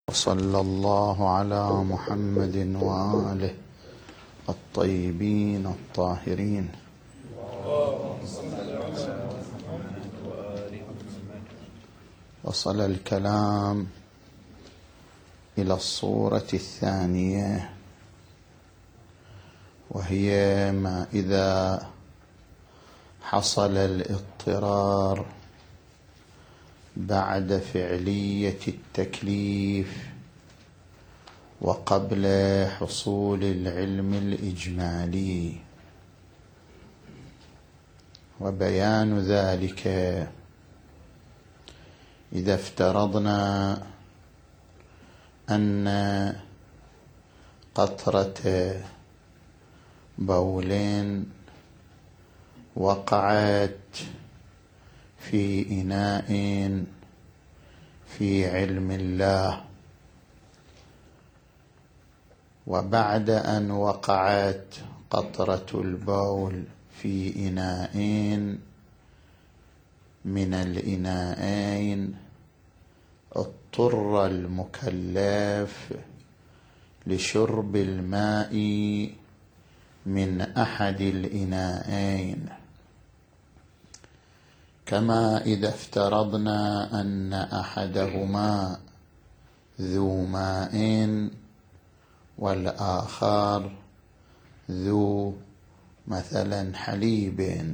وصلى الله على محمد وآله الطيبين الطاهرين. وصل الكلام إلى الصورة الثانية، وهي ما إذا حصل الاضطرار بعد فعلية التكليف وقبل حصول العلم الإجمالي، وبيان ذلك إذا افترضنا أن قطرة بول وقعت في إناء في علم الله، وبعد أن وقعت قطرة البول في إناء من الإناءين اضطر المكلف لشرب الماء من أحد الإناءين، كما إذا افترضنا أن أحدهما ذو ماء والآخر ذو مثلا حليب،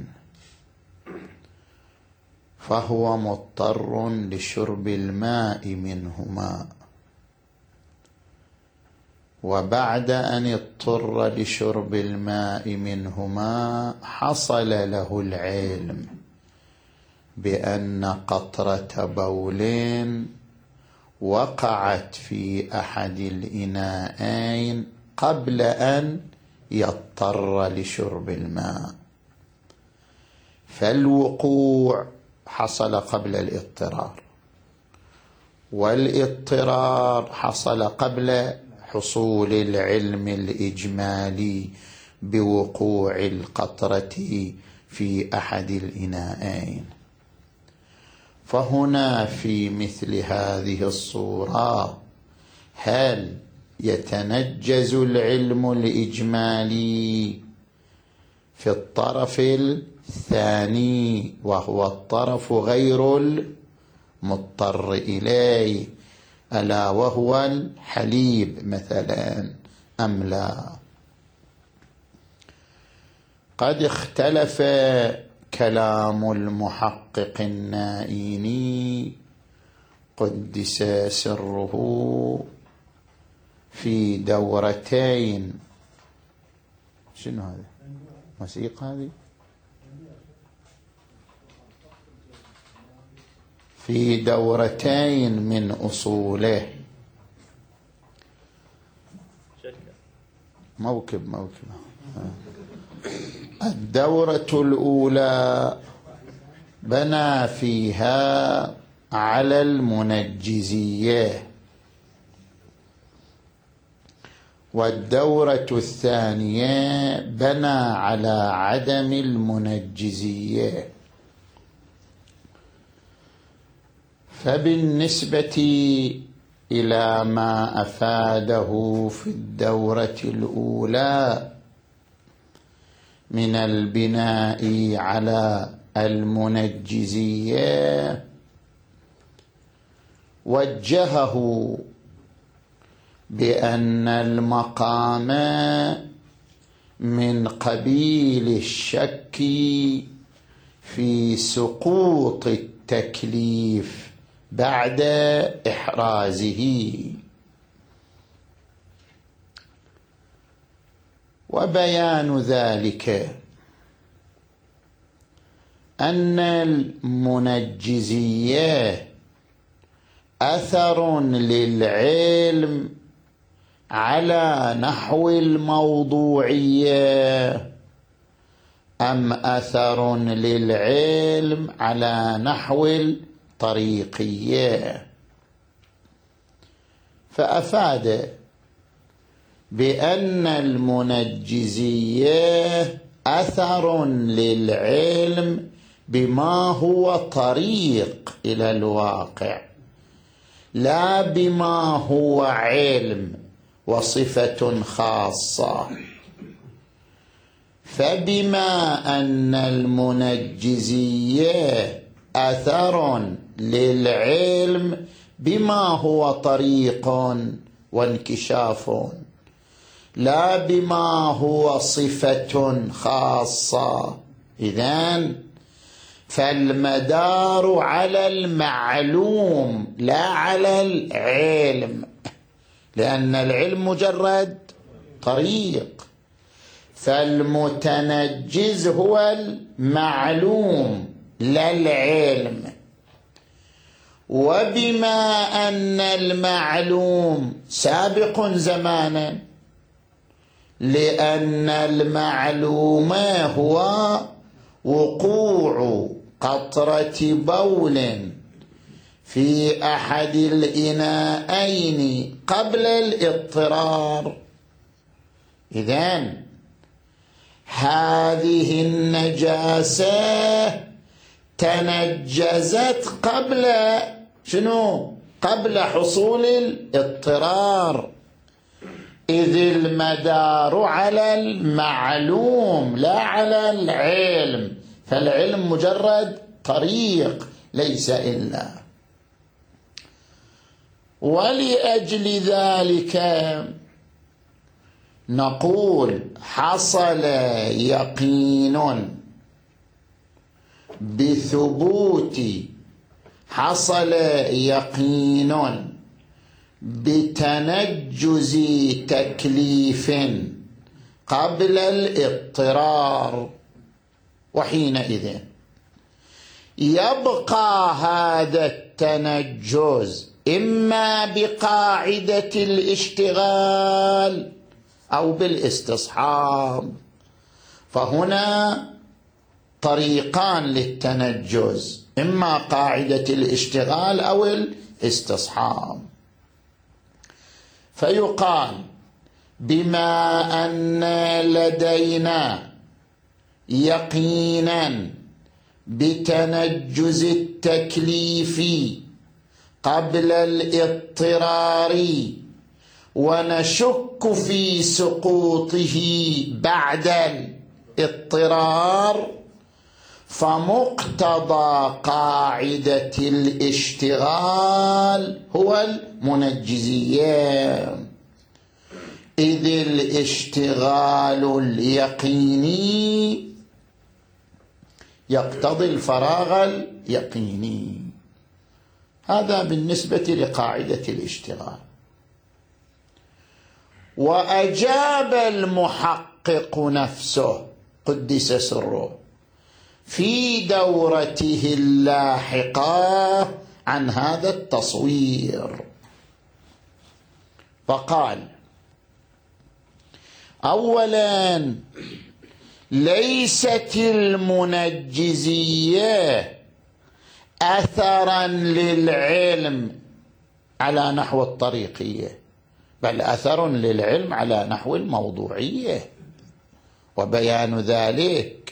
فهو مضطر لشرب الماء منهما، وبعد أن اضطر لشرب الماء منهما حصل له العلم بأن قطرة بول وقعت في أحد الإناءين قبل أن يضطر لشرب الماء، فالوقوع حصل قبل الاضطرار، والاضطرار حصل قبل حصول العلم الإجمالي بوقوع القطرة في أحد الإناءين. فهنا في مثل هذه الصورة هل يتنجز العلم الإجمالي في الطرف الثاني وهو الطرف غير المضطر إليه، ألا وهو الحليب مثلا، أم لا؟ قد اختلف كلام المحقق النائيني قدس سره في دورتين. شنو هذا؟ موسيقى هذه؟ في دورتين من أصوله. موكب. الدورة الأولى بنى فيها على المنجزية، والدورة الثانية بنى على عدم المنجزية. فبالنسبة إلى ما أفاده في الدورة الأولى من البناء على المنجزية، وجهه بأن المقام من قبيل الشك في سقوط التكليف بعد إحرازه، وبيان ذلك أن المنجزية أثر للعلم على نحو الموضوعية أم أثر للعلم على نحو الطريقية، فأفاد بأن المنجزية أثر للعلم بما هو طريق إلى الواقع، لا بما هو علم وصفة خاصة. فبما أن المنجزية أثر للعلم بما هو طريق وانكشاف، لا بما هو صفة خاصة، إذن فالمدار على المعلوم لا على العلم، لأن العلم مجرد طريق، فالمتنجز هو المعلوم لا العلم. وبما أن المعلوم سابق زمانا، لأن المعلوم هو وقوع قطرة بول في أحد الإناءين قبل الاضطرار، إذن هذه النجاسة تنجزت قبل شنو؟ قبل حصول الاضطرار، إذ المدار على المعلوم لا على العلم، فالعلم مجرد طريق ليس إلا. ولأجل ذلك نقول حصل يقين بثبوت، حصل يقين بتنجز تكليف قبل الاضطرار، وحينئذ يبقى هذا التنجز إما بقاعدة الاشتغال أو بالاستصحاب، فهنا طريقان للتنجز، إما قاعدة الاشتغال أو الاستصحاب. فيقال بما أن لدينا يقينا بتنجز التكليف قبل الاضطرار ونشك في سقوطه بعد الاضطرار، فمقتضى قاعدة الاشتغال هو المنجزية، إذ الاشتغال اليقيني يقتضي الفراغ اليقيني. هذا بالنسبة لقاعدة الاشتغال. وأجاب المحقق نفسه قدس سره في دورته اللاحقة عن هذا التصوير، فقال: أولا، ليست المنجزية أثرا للعلم على نحو الطريقية، بل أثر للعلم على نحو الموضوعية. وبيان ذلك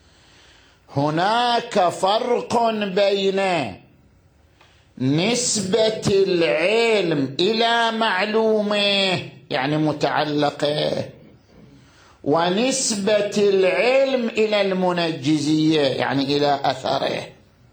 هناك فرق بين نسبة العلم إلى معلومه يعني متعلقه، ونسبة العلم إلى المنجزية يعني إلى أثره.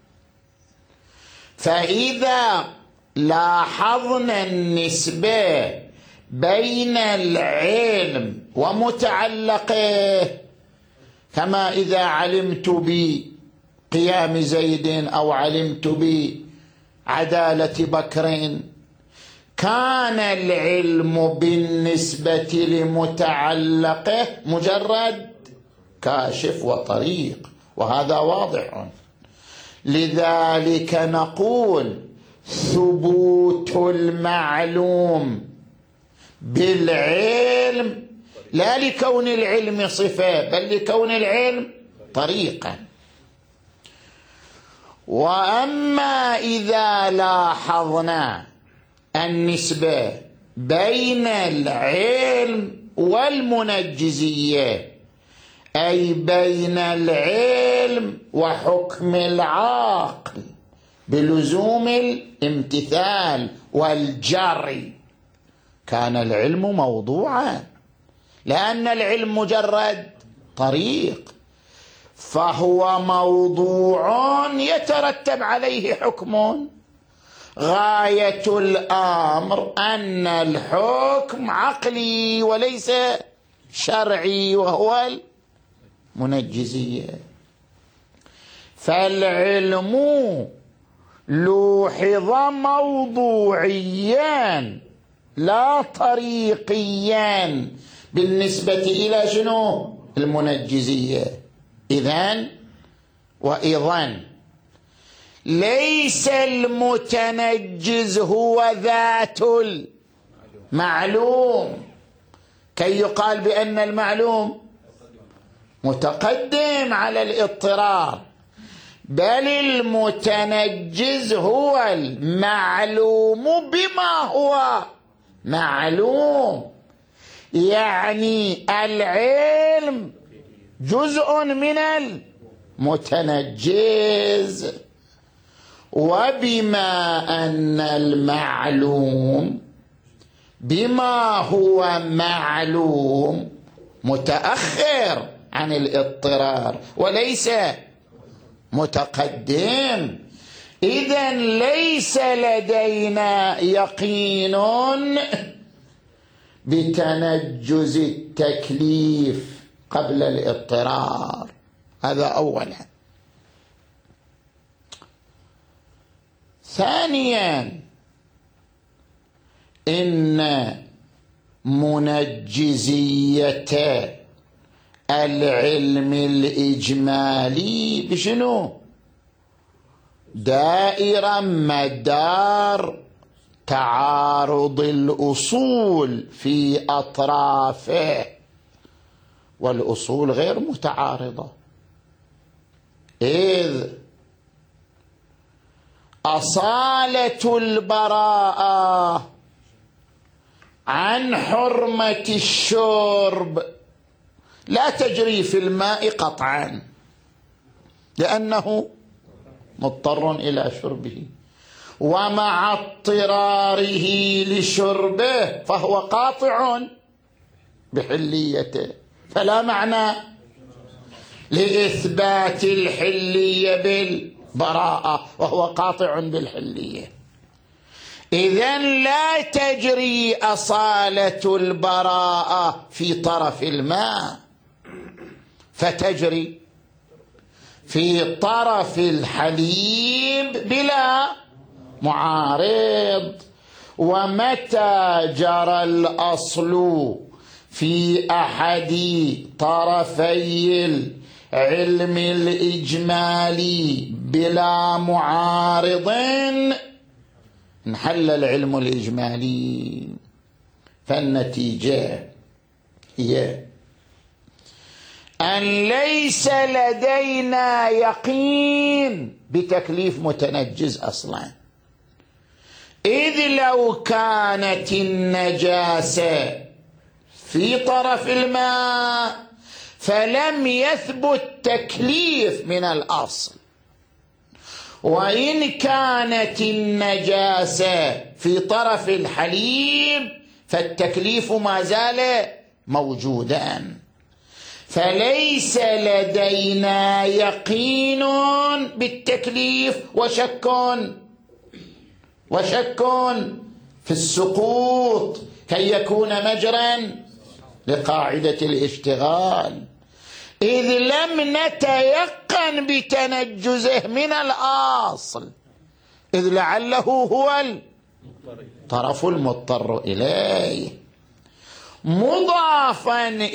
فإذا لاحظنا النسبة بين العلم ومتعلقه، كما إذا علمت بقيام زيد أو علمت بعدالة بكر، كان العلم بالنسبة لمتعلقه مجرد كاشف وطريق، وهذا واضح. لذلك نقول ثبوت المعلوم بالعلم لا لكون العلم صفة، بل لكون العلم طريقا. وأما إذا لاحظنا النسبة بين العلم والمنجزية، أي بين العلم وحكم العقل بلزوم الامتثال والجري، كان العلم موضوعا، لأن العلم مجرد طريق، فهو موضوع يترتب عليه حكم. غاية الأمر أن الحكم عقلي وليس شرعي، وهو المنجزية. فالعلم لوحظ موضوعيا لا طريقيا بالنسبة إلى شنو؟ المنجزية. إذن وإذن ليس المتنجز هو ذات المعلوم كي يقال بأن المعلوم متقدم على الاضطرار، بل المتنجز هو المعلوم بما هو معلوم. يعني العلم جزء من المتنجز، وبما أن المعلوم بما هو معلوم متأخر عن الاضطرار وليس متقدم، إذن ليس لدينا يقين بتنجز التكليف قبل الاضطرار. هذا أولا. ثانيا، إن منجزية العلم الإجمالي بشنو؟ دائرة مدار تعارض الأصول في أطرافه، والأصول غير متعارضة، إذ أصالة البراءة عن حرمة الشرب لا تجري في الماء قطعا، لأنه مضطر إلى شربه، ومع اضطراره لشربه فهو قاطع بحليته، فلا معنى لإثبات الحلية بالبراءة وهو قاطع بالحلية. إذن لا تجري أصالة البراءة في طرف الماء، فتجري في طرف الحليب بلا معارض. ومتى جرى الأصل في أحد طرفي العلم الإجمالي بلا معارض انحل العلم الإجمالي. فالنتيجة هي أن ليس لدينا يقين بتكليف متنجز أصلا، إذ لو كانت النجاسة في طرف الماء فلم يثبت تكليف من الأصل، وإن كانت النجاسة في طرف الحليب فالتكليف ما زال موجودا. فليس لدينا يقين بالتكليف وشك في السقوط كي يكون مجرا لقاعدة الاشتغال، إذ لم نتيقن بتنجزه من الأصل، إذ لعله هو الطرف المضطر إليه، مضافا